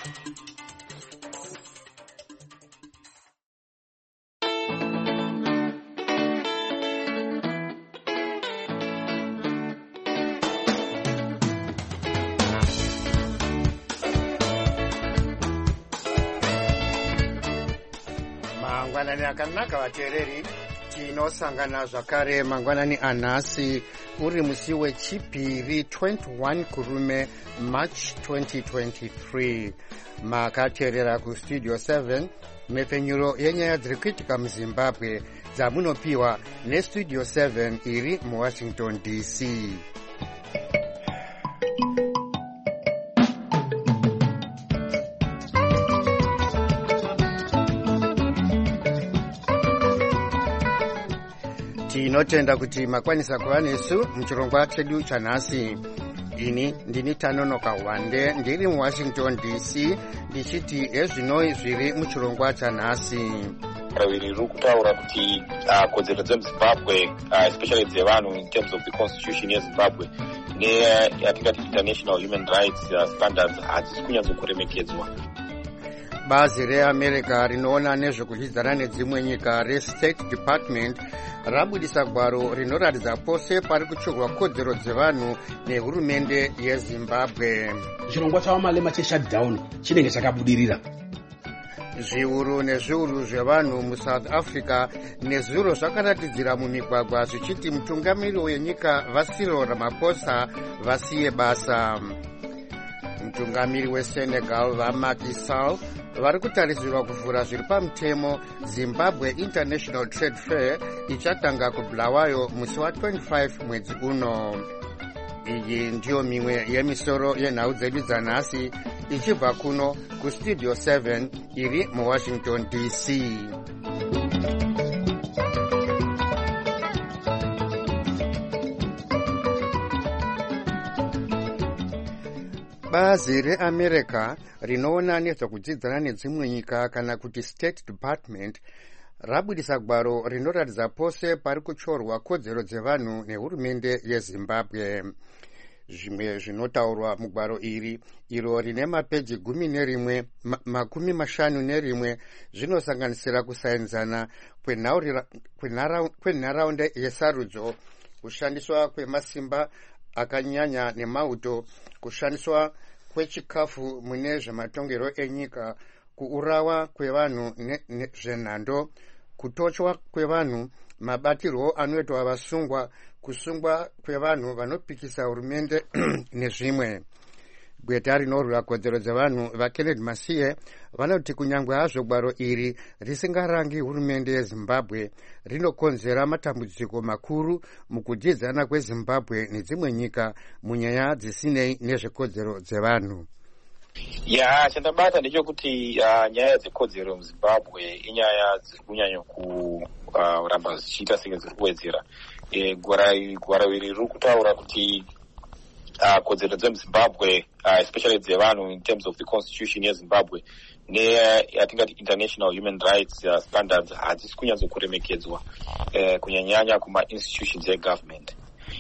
Mangwanani akanaka vateereri, tinosangana zvakare mangwanani anhasi uri musi wechipiri 21 kurume March 2023. Makateerera kustudio 7 mhepfenyuro yenyaya dziri kuitika muZimbabwe dzamunopiwa nestudio 7 iri muWashington DC. Tinotenda kuti makwanisa kuva nesu muchirongwa chedu chanhasi. Ini ndini Tanonoka Wande ndiri muWashington DC ndichiti ezvinoi zviri muchirongwa chanhasi. Raviri riri kutaura kuti kodzero dzemuZimbabwe especially dzevanhu in terms of the constitution yeZimbabwe neyatingati international human rights standards hadzisi kunyatsokuremekedzwa. Bazi reAmerica rinoona nezvekudyidzana nedzimwe nyika reState Department rabudisa gwaro rinoratidza pose pari kuchurwa kodzero dzevanhu nehurumende yeZimbabwe. Chirongwa chawamalema cheshutdown chinenge chakabudirira. Zviuru nezviuru zvevanhu muSouth Africa nezuro zvakaratidzira mumigwagwa zvichiti mutungamiri wenyika Cyril Ramaphosa vasiye basa. Mutungamiri weSenegal Macky Sall vari kutarisirwa kuvhura zviri pamutemo Zimbabwe International Trade Fair ichatanga kuBulawayo musi wa25 mwedzi uno. Iyi ndiyo mimwe yemisoro yenhau dzedu dzanhasi ichibva kuno kustudio 7 iri muWashington DC. Bazi reAmerica rinoona nezvekudyidzana nedzimwe nyika kana kuti State Department rabudisa gwaro rinoratidza pose pari kuchorwa kodzero dzevanhu nehurumende yeZimbabwe. Zvimwe zvinotaurwa mugwaro iro rine mapeji 51 zvinosanganisira kusainzana kwenharaunda yesarudzo, kushandiswa kwemasimba akanyanya nemauto, kushandiswa kwechikafu mune zvematongero enyika, kuurawa kwevanhu zvenhando, kutochwa kwevanhu, mabatirwo anoitwa vasungwa, kusungwa kwevanhu vanopikisa hurumende nezvimwe. Gweta rinorwira kodzero dzevanhu vaKenneth Masiye vanoti kunyangwe hazvo gwaro iri risingarangi hurumende yeZimbabwe rinokonzera matambudziko makuru mukudyidzana kweZimbabwe nedzimwe nyika munyaya dzisinei nezvekodzero dzevanhu. Chandabata ndechekuti nyaya dzekodzero muZimbabwe inyaya dziri kunyanya kuramba zichiita senge dziri kuwedzera. Gwaro iri riri kutaura kuti kodzero dzemuZimbabwe especially dzevanhu in terms of the constitution yeZimbabwe neyatingati international human rights standards hadzisi kunyatsokuremekedzwa kunyanyanya kuma-institutions egovernment.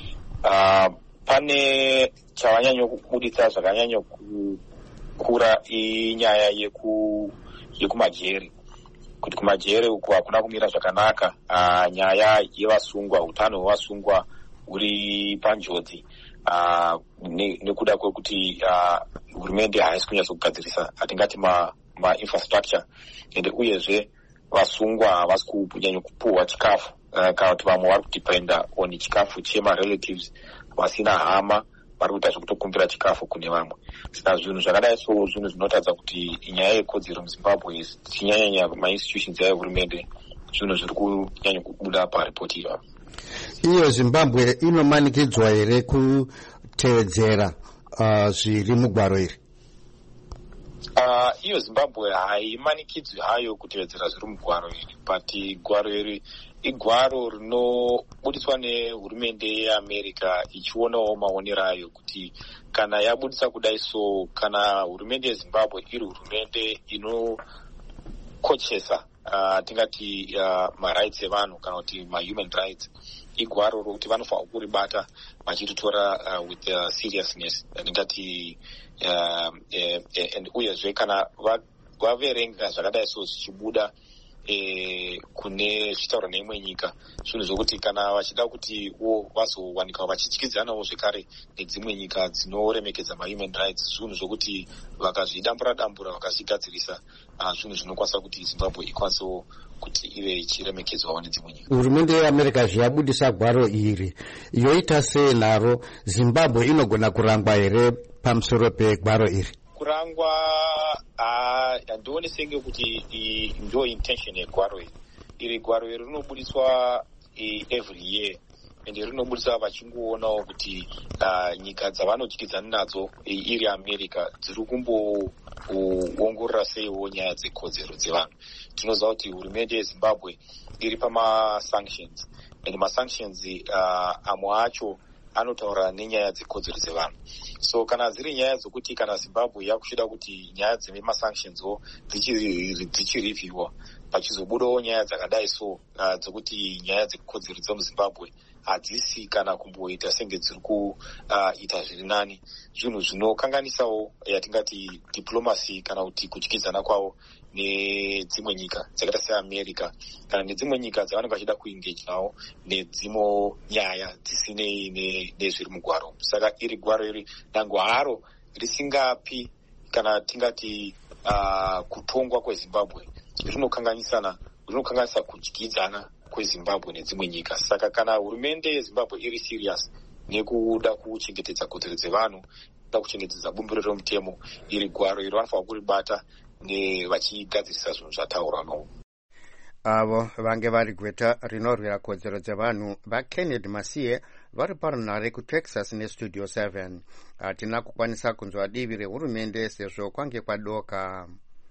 Pane chavanyanya kubuditsa zvakanyanya kukura inyaya yekumajere, kuti kumajere uku hakuna kumira zvakanaka. Nyaya yevasungwa, utano hwevasungwa huri panjodzi nekuda kwekuti hurumende haisi kunyatsokugadzirisa atingati ma-infrastructure, ende uyezve vasungwa havasi kunyanya kupuhwa chikafu kana kuti vamwe vari kudependa on chikafu chema-relatives vasina hama, vari kuita zvekutokumbira chikafu kune vamwe. Saka zvinhu zvakadai zvinhu zvinotaridza kuti nyaya yekodzero muZimbabwe chinyanyanya ma-institutions ehurumende zvinhu zviri kunyanya kubuda paripoti ivapo. Iyo Zimbabwe inomanikidzwa here kutevedzera zviri mugwaro iri? Iyo Zimbabwe haimanikidzwi hayo kutevedzera zviri mugwaro iri, but gwaro iri igwaro rinobudiswa nehurumende yeAmerica ichionawo maonero ayo kuti kana yabudisa kudai so, kana hurumende yeZimbabwe iri hurumende inokochesa tingati ma-rights evanhu kana kuti ma-human rights, igwaro rokuti vanofanira kuribata vachiritora with seriousness ndingati uyezve kana vaverenga zvakadai so zvichibuda kune zvitaura neimwe nyika zvinhu zvokuti kana vachida kuti vazowanika vachityidzanawo zvekare nedzimwe nyika dzinoremekedza mahuman rights zvinhu zvokuti vakazvidambura vakazvigadzirisa zvinhu zvinokwanisa kuti Zimbabwe ikwanisewo kuti ive ichiremekedzwawo nedzimwe nyika. Hurumende yeAmerica zviyabudisa gwaro iri yoita sei naro? Zimbabwe inogona kurangwa here pamusoro pegwaro iri? Kurangwa handioni senge kuti ndo intention yegwaro iri gwaro iri rinobudiswa every year ende rinobudiswa vachingoonawo kuti nyika dzavanotyidzana nadzo iri America dziri kumboongorora seiwo nyaya dzekodzero dzevanhu. Tinoziva kuti hurumende yeZimbabwe iri pama-sanctions and ma-sanctions amwe acho anotaura nenyaya dzekodzero dzevanhu. So kana dziri nyaya dzokuti kana Zimbabwe yakushida kuti nyaya dzema-sanctionswo dzichirevhiwa pachizobudawo nyaya dzakadai so dzokuti nyaya dzekodzero dzemuZimbabwe hadzisi kana kumboita senge dziri kuita zviri nani, zvinhu zvinokanganisawo yatingati diplomasi kana kuti kutyidzana kwavo nedzimwe nyika dzakaita seAmerica kana nedzimwe nyika dzavanenge vachida kuengage nawo nedzimwe nyaya dzisinei nezviri mugwaro. Saka iri gwaro iri dango haro risingapi kana tingati kutongwa kweZimbabwe zvinokanganisa kudyidzana kweZimbabwe nedzimwe nyika. Saka kana hurumende yeZimbabwe iri serious nekuda kuchengetedza kodzero dzevanhu, kuda kuchengetedza bumbiro romutemo, iri gwaro iri vanofanira kuribata vachigadzirisa zvinhu zvataurwa nawo. Avo vange vari gweta rinorwira kodzero dzevanhu vaKennedy Masiye vari parunhare kuTexas neStudio 7. Hatina kukwanisa kunzwa divi rehurumende sezvo kwange kwadoka.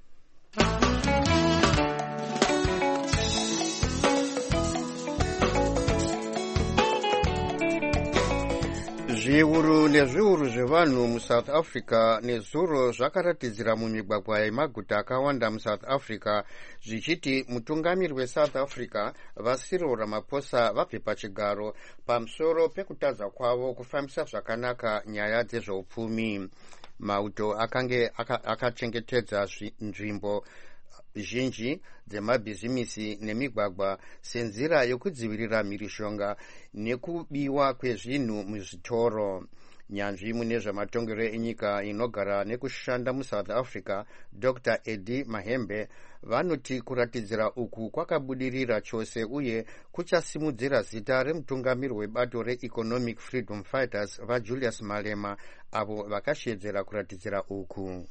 Zviuru nezviuru zvevanhu muSouth Africa nezuro zvakaratidzira mumigwagwa yemaguta akawanda muSouth Africa zvichiti mutungamiri weSouth Africa Cyril Ramaphosa vabve pachigaro pamusoro pekutadza kwavo kufambisa zvakanaka nyaya dzezveupfumi. Mauto akange akachengetedza nzvimbo zhinji dzemabhizimisi nemigwagwa senzira yokudzivirira mhirishonga nekubiwa kwezvinhu muzvitoro. Nyanzvi mune zvematongero enyika inogara nekushanda muSouth Africa Dr. Eddie Mahembe vanoti kuratidzira uku kwakabudirira chose uye kuchasimudzira zita remutungamiri webato reEconomic Freedom Fighters vaJulius Malema avo vakashedzera kuratidzira uku.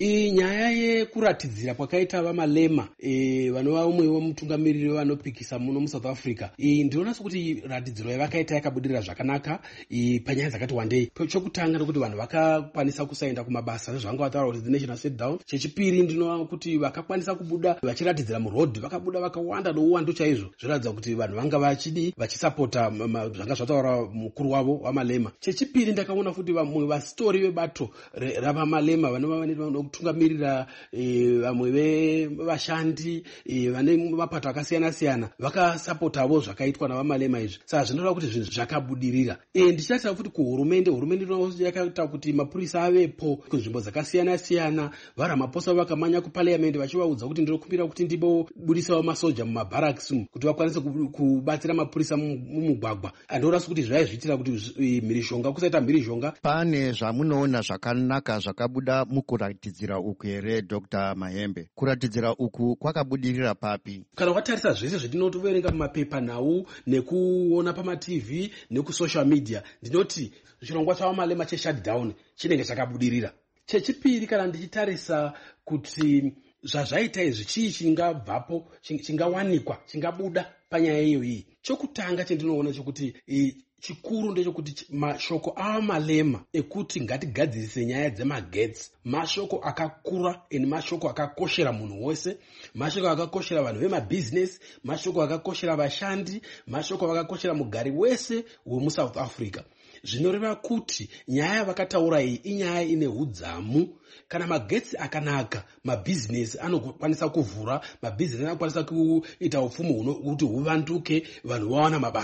Nyaya yekuratidzira kwakaita vaMalema vanova umwe wemutungamiriri vanopikisa muno muSouth Africa ndinoona sokuti ratidziro yavakaita yakabudirira zvakanaka panyaya dzakati wandei. Chokutanga ndokuti vanhu vakakwanisa kusaenda kumabasa zvanga vataura kuti the national set down. Chechipiri ndinoona kuti vakakwanisa kubuda vachiratidzira murodhi, vakabuda vakawanda nouwandu chaizvo, zviratidza kuti vanhu vanga vachisapota zvanga zvataura mukuru wavo waMalema. Chechipiri ndakaona kuti vamwe vasitori vebato ravaMalema vanova kutungamirira vamwe vevashandi vane mapato akasiyana-siyana vakasapotavo zvakaitwa navaMalema izvi. Saka zvinoreva kuti zvinhu zvakabudirira. Ndichitarisira futi kuhurumende yakaita kuti mapurisa avepo kunzvimbo dzakasiyana-siyana. vaRamaphosa vakamanya kuparliament vachivaudza kuti ndinokumbira kuti ndibobudisawo masoja mumabharaks kuti vakwanise kubatsira mapurisa mumugwagwa. Andinoona kuti zvaizviitira kuti mhirishonga kusaita mhirishonga. Pane zvamunoona zvakanaka zvakabuda mukuratidzira uku here Dr. Mahembe? Kuratidzira uku kwakabudirira papi? Kana watarisa zvese zvetinotoverenga mumapepa nhau nekuona pamaTV nekusocial media, ndinoti chirongwa chavaMalema cheshutdown chinenge chakabudirira. Chechipiri, kana ndichitarisa kuti zvazvaita izvi chii chingabvapo, chingawanikwa, chingabuda panyaya iyoyi. Chokutanga chendinoona chokuti chikuru ndechekuti mashoko avaMalema ekuti ngatigadzirise nyaya dzemagetsi mashoko akakura mashoko akakoshera munhu wese, mashoko akakoshera vanhu vemabhizinesi, mashoko akakoshera vashandi, mashoko akakoshera mugari wese wemuSouth Africa. Zvinoreva kuti nyaya yavakataura iyi inyaya ine hudzamu. Kana magetsi akanaka, mabhizinesi anokwanisa kuvhura, mabhizinesi anokwanisa kuita upfumi kuti huvanduke, vanhu vawana mabasa.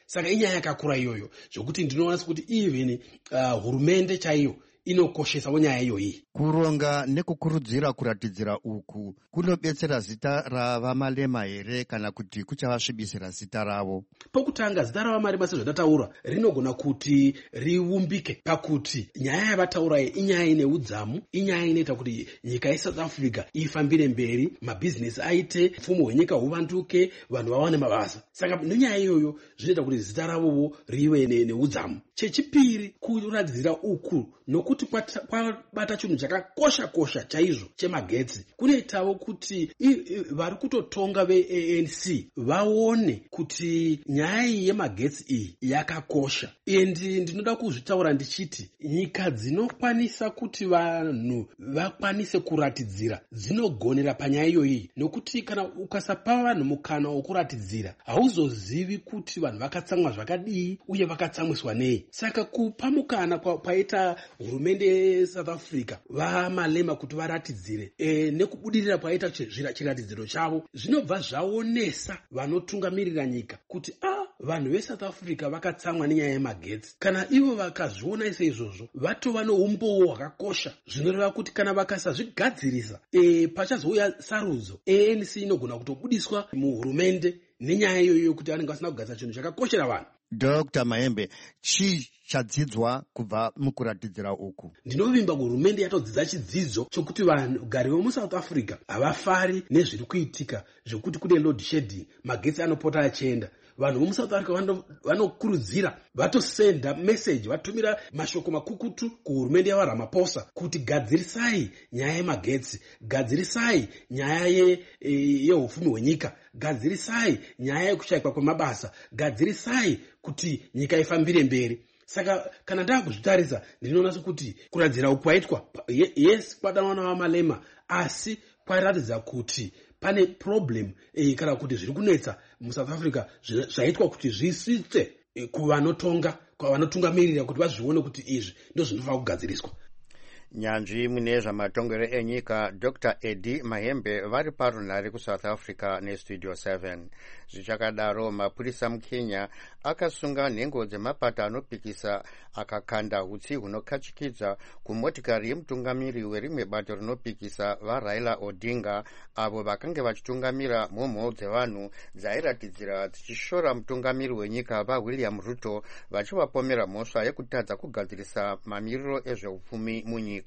saka inyaya yakakura iyoyo zvokuti ndinoona sekuti even hurumende chaiyo inokoshesawo nyaya iyoyi. Kuronga nekukurudzira kuratidzira uku kunobetsera zita ravamalema here kana kuti kuchavasvibisira zita ravo? Pokutanga zita ravamalema sezvatataura rinogona kuti riumbike pakuti nyaya yavataura iyi inyaya ine udzamu, inyaya inoita kuti nyika yeSouth Africa ifambire mberi, mabhizinesi aite, upfumi hwenyika huvanduke, vanhu vawane mabasa. Saka nenyaya iyoyo zvinoita kuti zita ravowo rive neudzamu. Chechipiri, kuratidzira uku nokuti kwabata chinhu chakakosha chaizvo chemagetsi kunoitawo kuti vari kutotonga veANC vaone kuti nyaya iyi yemagetsi iyi yakakosha. Ndinoda kuzvitaura ndichiti nyika dzinokwanisa kuti vanhu vakwanise kuratidzira dzinogonera panyaya iyoyi, nokuti kana ukasapa vanhu mukana wokuratidzira hauzozivi kuti vanhu vakatsamwa zvakadii uye vakatsamwiswa nei. Saka kupa mukana paita hurumende yeSouth Africa vamalema kuti varatidzire nekubudirira paita chiratidziro chavo zvinobva zvaonesa vanotungamirira nyika kuti vanhu veSouth Africa vakatsamwa nenyaya yemagetsi. Kana ivo vakazviona seizvozvo vatova neumbowo hwakakosha, zvinoreva kuti kana vakasazvigadzirisa pachazouya sarudzo ANC inogona kutobudiswa muhurumende nenyaya iyoyo kuti anenge asina kugadzira chinhu chakakoshera vanhu. Dr. Mahembe, chii chadzidzwa kubva mukuratidzira uku? Ndinovimba hurumende yatodzidza chidzidzo chokuti vanhu gari vemuSouth Africa havafari nezviri kuitika zvokuti kune load shedding, magetsi anopota achienda. Vanhu vemuSouth Africa vanokurudzira vatosenda message, vatumira mashoko makukutu kuhurumende yaVaRamaphosa kuti gadzirisai nyaya yemagetsi, gadzirisai nyaya yeupfumi hwenyika, gadzirisai nyaya yekushayikwa kwemabasa, gadzirisai kuti nyika ifambire mberi. Saka kana ndakuzvitarisa ndinoona sokuti kuratidzira uku kwaitwa yes kwadanwa navamalema, asi kwaratidza kuti pane problem kana kuti zviri kunetsa muSouth Africa zvaitwa kuti zvisitse kuvanotonga, kwavanotungamirira kuti vazvione kuti izvi ndizvo zvinofanira kugadziriswa. Nyanzvi mune zvamatongero enyika Dr. Eddie Mahembe vari parunhare kuSouth Africa neStudio 7. Zvichakadaro mapurisa muKenya akasunga nhengo dzemapata anopikisa akakanda hutsi hunokachikidza kumotikari yemutungamiri werimwe bato rinopikisa vaRaila Odinga avo vakanga vachitungamira mhomho dzevanhu dzairatidzira dzichishora mutungamiri wenyika vaWilliam Ruto vachivapomera mhosva yekutadza kugadzirisa mamiriro ezveupfumi munyika.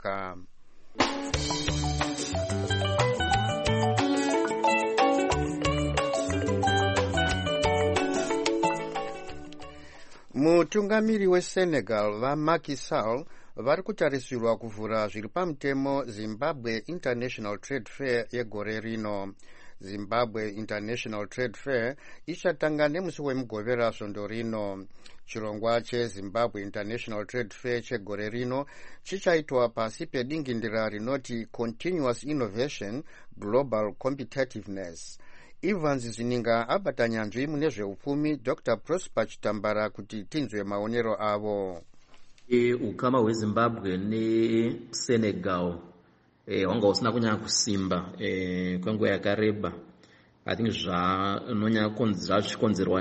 Mutungamiri weSenegal vaMacky Sall vari kutarisirwa kuvhura zviri pamutemo Zimbabwe International Trade Fair yegore rino. Zimbabwe International Trade Fair ichatanga nemusi wemugovera svondo rino. Chirongwa cheZimbabwe International Trade Fair chegore rino chichaitwa pasi pedingindira rinoti Continuous Innovation, Global Competitiveness. Evans Zininga abata nyanzvi mune zveupfumi Dr. Prosper Chitambara kuti tinzwe maonero avo. Ukama hweZimbabwe neSenegal wanga usina kunyanya kusimba kwenguva yakareba. I think zvachikonzerwa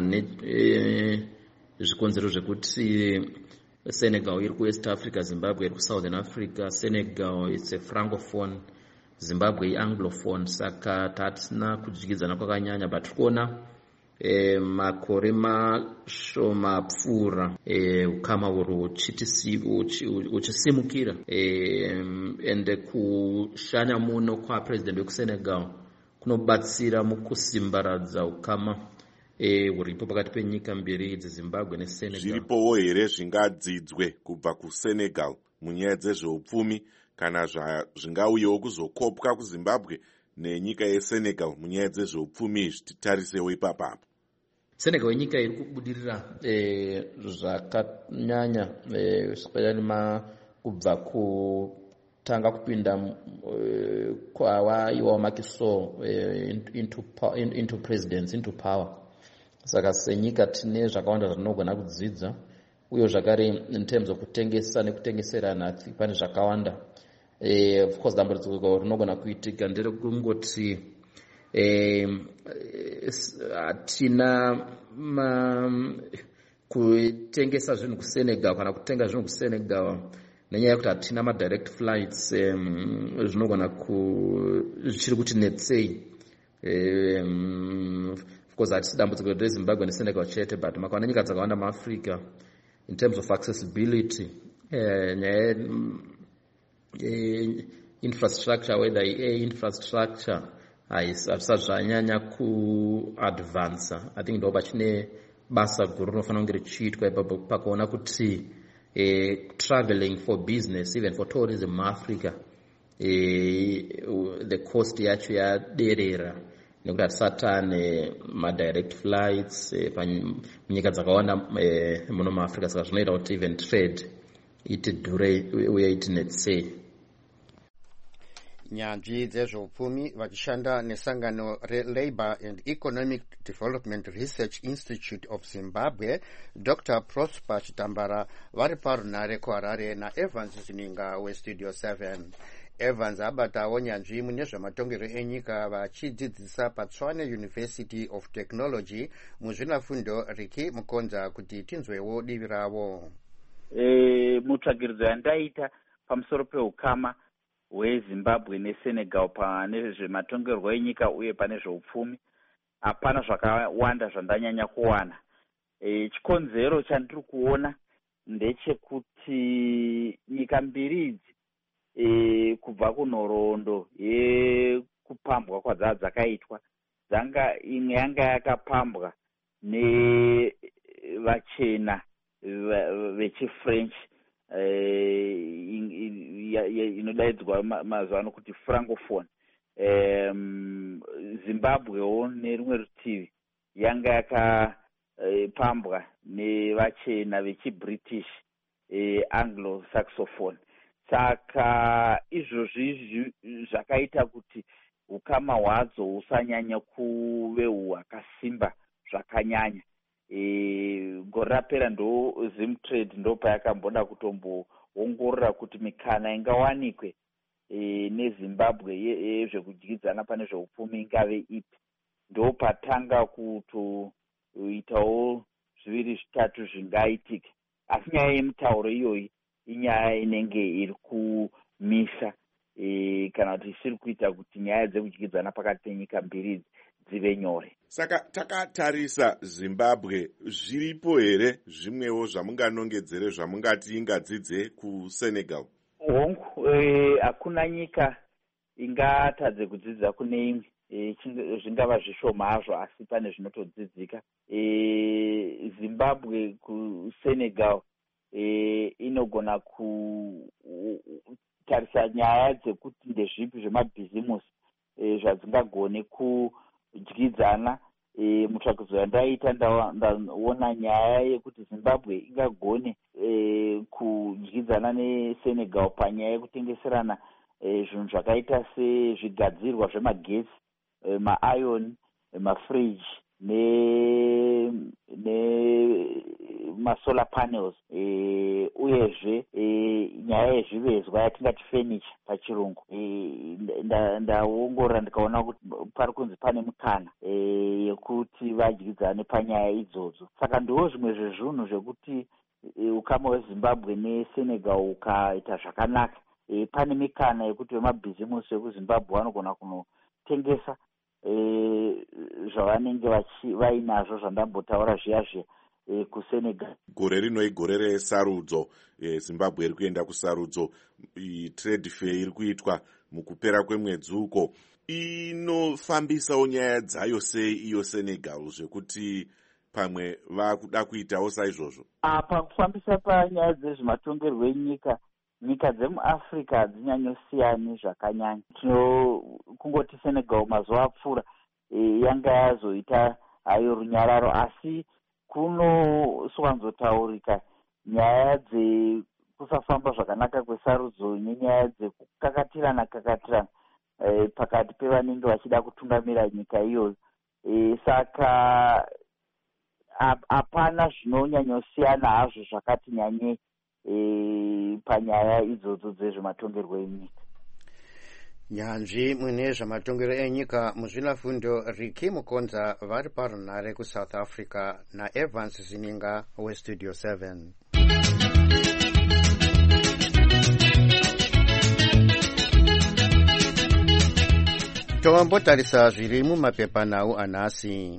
nezvikonzero zvekuti Senegal iri kuWest Africa, Zimbabwe iri kuSouthern Africa. Senegal it's a francophone, Zimbabwe ianglophone, saka tatina kudyidzana kwakanyanya, but kuona makore mashoma pfuura ukama uri uchisimukira ende kushanya muno kwapresident wekuSenegal kunobatsira mukusimbaradza ukama huripo pakati penyika mbiri dzeZimbabwe neSenegal. Zviripowo here zvingadzidzwe kubva kuSenegal munyaya dzezveupfumi kana zvingauyewo kuzokopwa kuZimbabwe nenyika yeSenegal munyaya dzezveupfumi zvititarisewo ipapapo? Senegal inyika iri kubudirira zvakanyanya zvakanyanya kubva kutanga kupinda kwawaiwa Macky Sall into presidents, into power. Saka senyika tine zvakawanda zvatinogona kudzidza, uye zvakare in terms of kutengesa nekutengeserana pane zvakawanda. Of course dambudziko rinogona kuitika nderekungoti hatina kutengesa zvinhu kuSenegal kana kutenga zvinhu kuSenegal nenyaya yekuti hatina madirect flights zvinogona zvichiri kuti netsei. Of course hatisi dambudziko reZimbabwe neSenegal chete, but makaona nyika dzakawanda muAfrica in terms of accessibility, nyaya infrastructure, whether infrastructure hazvisazvanyanya kuadvansa. I think ndo pachine basa guru rinofanira kunge richiitwa ipapo pakaona kuti traveling for business, even for tourism muAfrica, the cost yacho yaderera nekuti hatisatane madirect flights munyika dzakawanda muno muAfrica, saka zvinoita kuti even trade iti dhure uye iti netsei. Nyanzvi dzezveupfumi vachishanda nesangano reLabour and Economic Development Research Institute of Zimbabwe, Dr. Prosper Chitambara, vari parunare kuHarare naEvans Zininga weStudio 7. Evans abatawo nyanzvi mune zvematongerwo enyika vachidzidzisa paTshwane University of Technology muzvinafundo Riki Mukonza kuti tinzwewo divi ravo. Mutsvagiridzo yandaita pamusoro peukama hweZimbabwe neSenegal pane zvematongerwo enyika uye pane zveupfumi, hapana zvakawanda zvandanyanya kuwana. Chikonzero chandiri kuona ndechekuti nyika mbiri idzi kubva kunhoroondo yekupambwa kwadzakaitwa, imwe yanga yakapambwa nevachena vechifrench inodaidzwa mazuva ano kuti francophone. Zimbabwewo nerimwe rutivi yanga yakapambwa nevachena vechibritish anglo-saxophone. Saka izvozvi zvakaita kuti ukama hwadzo husanyanya kuve hwakasimba zvakanyanya. Gore rapera ndo Zimtrade ndo payakamboda kutomboongorora kuti mikana ingawanikwe neZimbabwe yezvekudyidzana pane zveupfumi ingave ipi. Ndo patanga kutoitawo zviviri zvitatu zvingaitike, asi nyaya yemitauro iyoyi inyaya inenge iri kumisa kana kuti isiri kuita kuti nyaya dzekudyidzana pakati penyika mbiri dzive nyore. Saka takatarisa Zimbabwe, zviripo here zvimwewo zvamunganongedzere zvamungati ingadzidze kuSenegal? Hongu, hakuna nyika ingatadze kudzidza kune imwe, zvingava zvishoma hazvo asi pane zvinotodzidzika. Zimbabwe kuSenegal inogona kutarisa nyaya dzekuti ndezvipi zvemabhizimusi zvadzingagone kudyidzana. Mutsvakidzo yandaita ndaona nyaya yekuti Zimbabwe ingagone kudyidzana neSenegal panyaya yekutengeserana zvinhu zvakaita sezvigadzirwa zvemagetsi, maayoni, mafriji nemasolar panels, uyezve nyaya yezvivezwa yatingati furniture pachirungu. Ndaongorora ndikaona kuti pari kunzi pane mukana yekuti vadyidzane panyaya idzodzo. Saka ndiwo zvimwe zvezvinhu zvekuti ukama hweZimbabwe neSenegal ukaita zvakanaka, pane mikana yekuti vemabhizimusi vekuZimbabwe vanogona kunotengesa zvavanenge vainazvo zvandambotaura zviya kuSenegal. Gore rino igore resarudzo, Zimbabwe iri kuenda kusarudzo, trade fair iri kuitwa mukupera kwemwedzi uko. Inofambisawo nyaya dzayo sei iyo Senegal, zvekuti pamwe vakuda kuitawo saizvozvo? Pakufambisa panyaya dzezvematongerwo enyika, nyika dzemuAfrica hadzinyanyosiyani zvakanyanya. Kungoti Senegal mazuva apfuura yanga yazoita hayo runyararo, asi kunoswanzotaurika nyaya dzekusafamba zvakanaka kwesarudzo nenyaya dzekukakatirana pakati pevanenge vachida kutungamira nyika iyoyo. Saka hapana zvinonyanyosiyana hazvo zvakati nyanyei panyaya idzodzo dzezvematongerwo enyika. nyanzvi mune zvamatongero enyika muzvinafundo Riki Mukonza vari parunhare kuSouth Africa naEvans Zininga weStudio 7. Tombotarisa zviri mumapepanhau anhasi.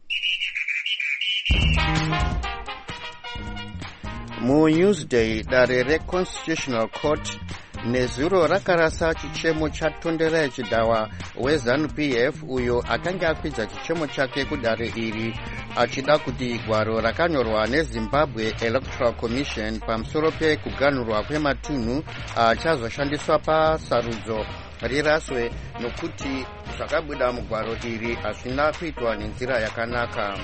MuNewsday, dare reConstitutional Court nezuro rakarasa chichemo chatonderai chidhawa weZANU-PF uyo akanga akwidza chichemo chake kudare iri achida kuti gwaro rakanyorwa neZimbabwe Electoral Commission pamusoro pekuganhurwa kwematunhu achazoshandiswa pasarudzo riraswe nokuti zvakabuda mugwaro iri hazvina kuitwa nenzira yakanaka.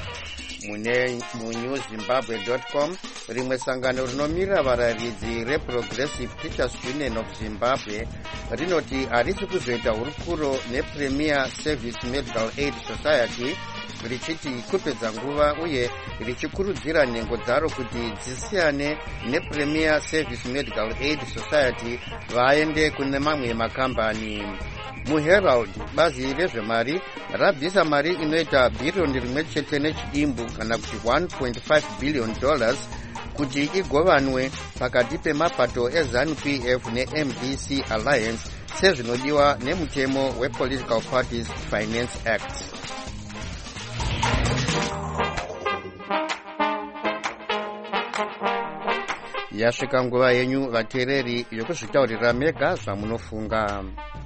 MuNewZimbabwe.com, rimwe sangano rinomira vararidzi reProgressive Teachers Union of Zimbabwe rinoti harisi kuzoita hurukuro nePremier Service Medical Aid Society richiti kupedza nguva uye richikurudzira nhengo dzaro kuti dzisiyane nePremier Service Medical Aid Society vaende kune mamwe makambani. MuHerald, bazi rezvemari rabvisa mari inoita bhiriyoni rimwe chete nechidimbu kana kuti $1.5 billion kuti igovanwe pakati pemapato eZANU-PF neMDC Alliance sezvinodiwa nemutemo wePolitical Parties Finance Act. Yasvika nguva yenyu vateereri yokuzvitaurira mega zvamunofunga.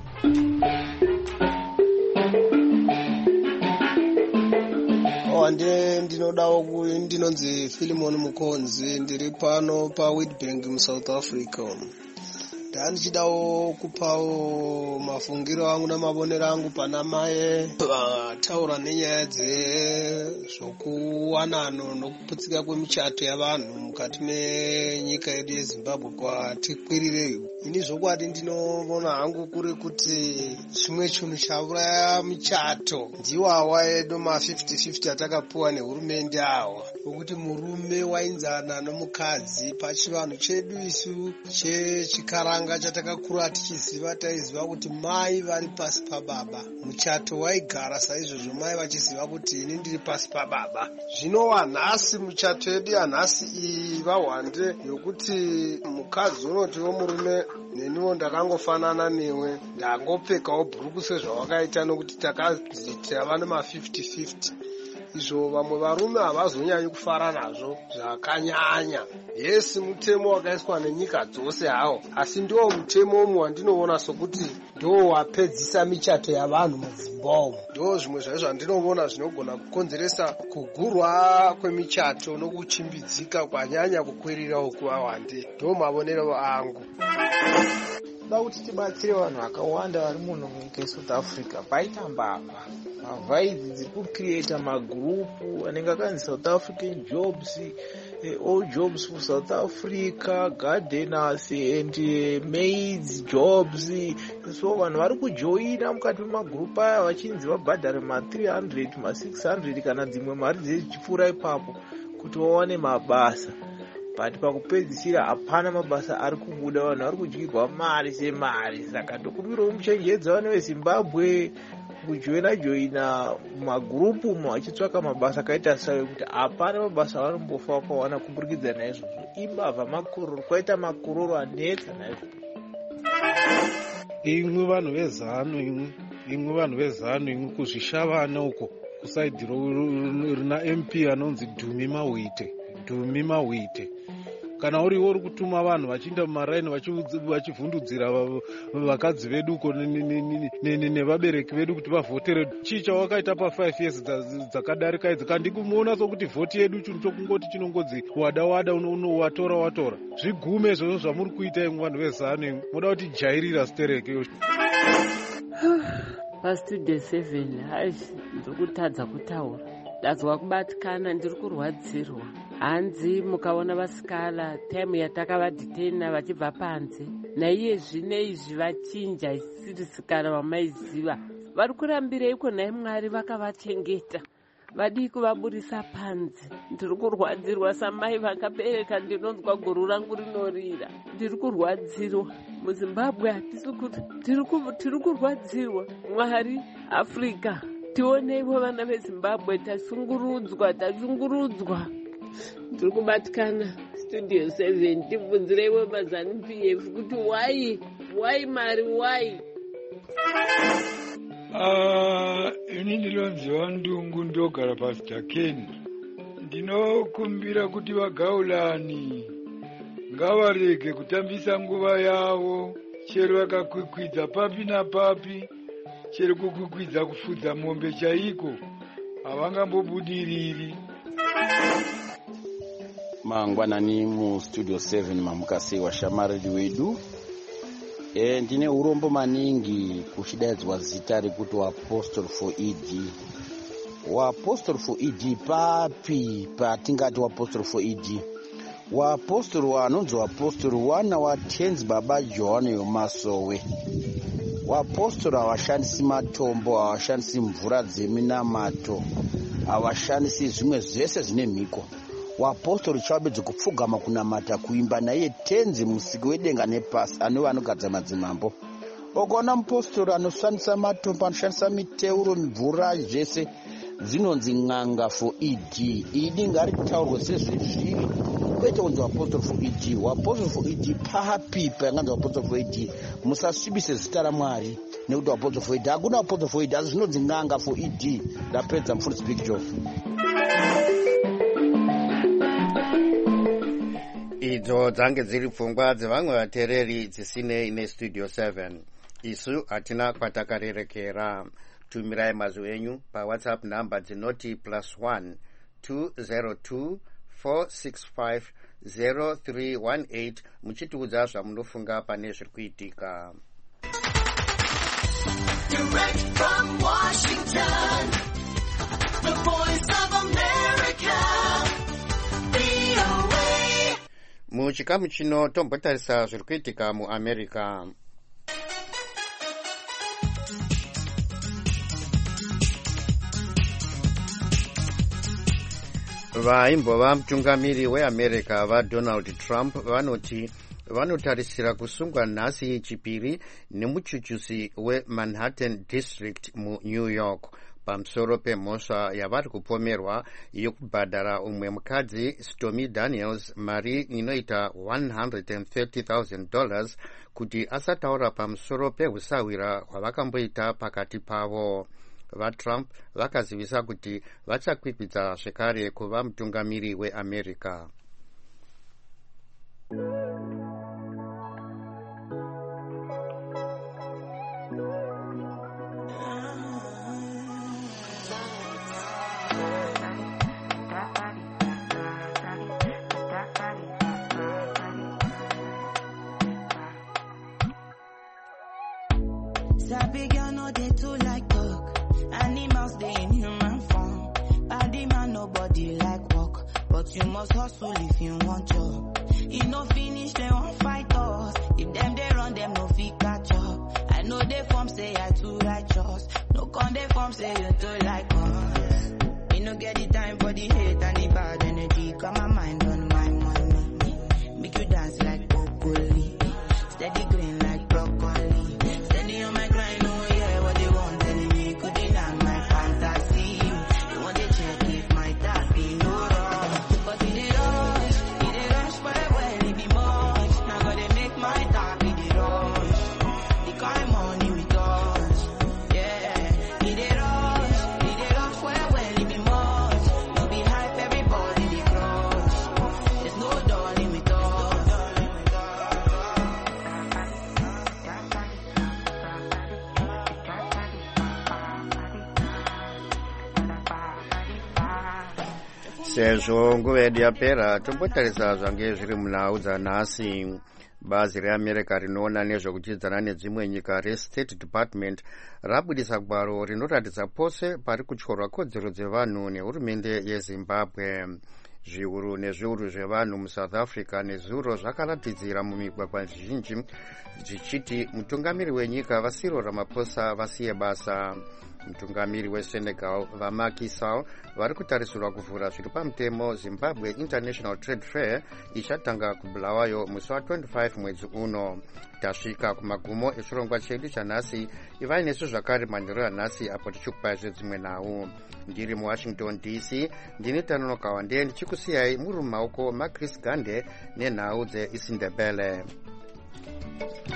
Ndinonzi Philemon Mukonzi, ndiri pano paWitbank muSouth Africa. Ndichidawo kupawo mafungiro angu namavonero angu pana mai vataura nenyaya dzezvokuwanano nokuputsika kwemichato yavanhu mukati menyika yedu yeZimbabwe kwatikwirireyo. Ini zvokwadi ndinoona hangu kuri kuti chimwe chinhu chauraya michato ndiwawa edu ma50-50 atakapuwa nehurumende awa, wokuti murume wainzana nomukadzi pachivanhu chedu isu chechikaranga chatakakura tichiziva. Taiziva kuti mai vari pasi pababa, muchato waigara saizvozvo mai vachiziva kuti ini ndiri pasi pababa. Zvino wanhasi muchato yedu yanhasi iyi vahwande yokuti mukadzi unotiwo murume neniwo ndakangofanana newe, ndangopfekawo bhuruku sezvawakaita nokuti takazi tava nema50-50. Izvo vamwe varume havazonyanyi kufara nazvo zvakanyanya. Yesi, mutemo wakaiswa nenyika dzose hawo, asi ndiwo mutemo umwe wandinoona sokuti ndiwo wapedzisa michato yavanhu muZimbabwe. Ndo zvimwe zvaizvo zvandinoona zvinogona kukonzeresa kugurwa kwemichato nokuchimbidzika kwanyanya kukwererawo kuva wande. Ndo mavonero angu. Toda kuti tibatsire vanhu vakawanda vari muno munyika yeSouth Africa. Paita mbavha mavhaidzi dziri kucreata magurupu anenge akanzi South African Jobs, All Jobs for South Africa, Gardeners and Maids Jobs. So vanhu vari kujoina mukati memagurupu aya vachinzi vabhadhare ma300 ma600 kana dzimwe mari dzichipfuura ipapo kuti vawane mabasa. But pakupedzisira hapana mabasa ari kubuda, vanhu vari kudyirwa mari semari. Saka ndokumbirawo muchenjedza vana veZimbabwe kujoina magurupu vachitsvaka mabasa akaita sayo, kuti hapana mabasa avanombofa vakawana kuburikidza naizvozvo. Imbavha makororo, kwaita makororo anetsa naizvozvo. Imwe vanhu vezanu imwe kuzvishavana uko kusaidhi rina MP anonzi Dumi Mawite. Kana uriwo uri kutuma vanhu vachienda mumaraini vachivhundudzira vakadzi vedu uko nevabereki vedu kuti vavhotere, chii chawakaita pa5 years dzakadarika idzi? Kandi kumuona sokuti vhoti yedu chinhu chokungoti chinongodzi wada watora zvigume izvozvo zvamuri kuita imwe vanhu vezanu imwe moda kuti jairira stereke. PaStudio 7 hai ndiri kutadza kutaura, ndazwa kubatikana, ndiri kurwadzirwa. Hanzi mukaona vasikala taimu yatakavadhitena vachibva panze, naiye zvine izvi vachinja isiri sikana vamaiziva. Vari kurambira iko nai Mwari vakavachengeta. vadii kuvaburisa panze. Ndiri kurwadzirwa samai vakabereka, ndinonzwa guru rangu rinorira. Ndiri kurwadzirwa muZimbabwe, hatisi kuti tiri kurwadzirwa. Mwari, Afrika, tioneiwo vana veZimbabwe, tashungurudzwa. Ndiri kubatikana Studio 7, tibvunzireiwo maZanu PF kuti why mari why. Ini ndinonziwa Ndungu, ndogara paStakeni. Ndinokumbira kuti vagaulani ngavarege kutambisa nguva yavo, chero vakakwikwidza papi napapi, chero kukwikwidza kufudza mombe chaiko, havangambobudiriri. Mangwanani muStudio 7 mamukasiwa shamaridi wedu. Ndine urombo maningi kuchidaidzwa zita rekuti waApostle for ED. WaApostle for ED papi patingati waApostle for ED? WaApostle wanonzi waApostle wana waTenzi Baba John Yomasowe. WaApostle havashandisi matombo, havashandisi mvura dzeminamato, havashandisi zvimwe zvese zvine mhiko. WaApostle chavabedza kupfugama kunamata kuimba naiye Tenzi musiki wedenga nepasi anova anogadza madzimambo. Ukaona mupostori anoshandisa matombo, anoshandisa miteuro, mvura, zvese dzinonzi n'anga for ED. ED ngaritaurwe sezvezviri, kwete kunzi waApostle for ED. WaApostle for ED papi painganzi waApostle for ED. Musasvibise zita raMwari nekuti waApostle for ED. Hakuna waApostle for ED, asi zvinonzi n'anga for ED. Ndapedza mufundisi Big Joe. Idzo dzange dziri pfungwa dzevamwe vateereri dzisinei neStudio 7. Isu hatina kwatakarerekera. Tumirai mazwi enyu paWhatsApp namba dzinoti +1 202 465 0318 muchitiudza zvamunofunga pane zviri kuitika. Direct from Washington, the Voice of America, VOA. Muchikamu chino tombotarisa zviri kuitika muAmerica. Vaimbova mutungamiri weAmerica vaDonald Trump vanoti vanotarisira kusungwa nhasi yechipiri nemuchuchusi weManhattan District muNew York pamusoro pemhosva yavari kupomerwa yokubhadhara umwe mukadzi Stormy Daniels mari inoita $130,000 kuti asataura pamusoro pehusawira hwavakamboita pakati pavo. VaTrump vakazivisa kuti vachakwikwidza zvekare kuva mutungamiri weAmerica. Sabi girl no dey too like talk. Animals dey in human form. Body man nobody like work, but you must hustle if you want job. You no finish they won't fight us. If them they run them no fit catch up. I know they form say I too righteous. No con they form say you too like us. You no get the time for the hate and the bad energy. Got my mind on my money. Make you dance like broccoli. Steady green like broccoli. Steady on my grind, oh yeah, what they want telling me. Could deny my fantasy. They want to check if my tap be no wrong. But it rush, well, it be much. Now gotta make my tap be the rush. The kind money we touch, yeah. It rush, well, it be much. No be hype, everybody they crush. There's no darling with us. Sezvo nguva yedu yapera, tombotarisa zvange zviri munhau dzanhasi. Bazi reAmerica rinoona nezvekuchidzana nedzimwe nyika reState Department rabudisa gwaro rinoratidza pose pari kutyorwa kodzero dzevanhu nehurumende yeZimbabwe. Zviuru nezviuru zvevanhu muSouth Africa nezuro zvakaratidzira mumigwagwa zhinji zvichiti mutungamiri wenyika Cyril Ramaphosa vasiye basa. mutungamiri weSenegal vaMacky Sall vari kutarisirwa kuvhura zviri pamutemo Zimbabwe International Trade Fair ichatanga kuBulawayo musi wa25 mwedzi uno. Tasvika kumagumo echirongwa chedu chanhasi. Ivai nesu zvakare manheru anhasi apo tichikupai zvedzimwe nhau. Ndiri muWashington DC ndini Tanonoka Wande ndichikusiyai muri mumaoko maChris Gande nenhau dzeIsindebele.